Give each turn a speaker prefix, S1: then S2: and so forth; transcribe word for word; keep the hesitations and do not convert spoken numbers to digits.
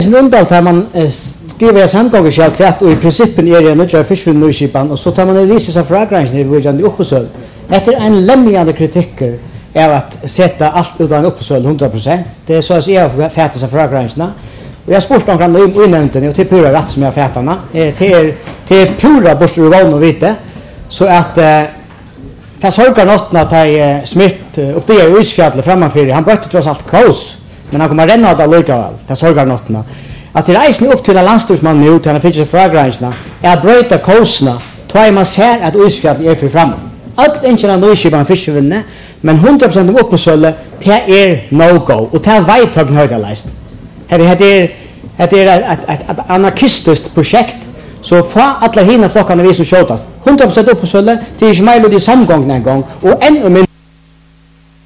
S1: Sen undalt har man skriver samgångskjall kvart och i principen är det nödvändigt fisk för nöjskipan och så tar man en viss av fragransen i vårjande uppsöld. Efter en lämnande kritiker är att sätta allt utan uppsöld hundra procent. Det är så att jag fätas av fragranserna. Och jag spurste omkring och innämnt den och till pura rätt som jag fätarna. Till är till pura borstar och vann och vite. Så att ta sorgar något att ta smitt upp det i isfjallet framför. Han bötte trots allt kaos. Men han kommer renna av det lukavall. Ta sorgar något. Att det reisen upp till en landstorsman nu till han finns fragranserna är att bröta kaosna. Då är man ser att isfjallet är för framme. Allt inte någon nöjskipan fiskvinne. Men hundra procent av uppsölle det är no-go. Och det är vajtagen höjdarleisen. Det är ett ett anarkistiskt projekt så få alla hina flockarna vi som skjutas hundra procent upp på sölle till Ismail och de samgångna en gång och ännu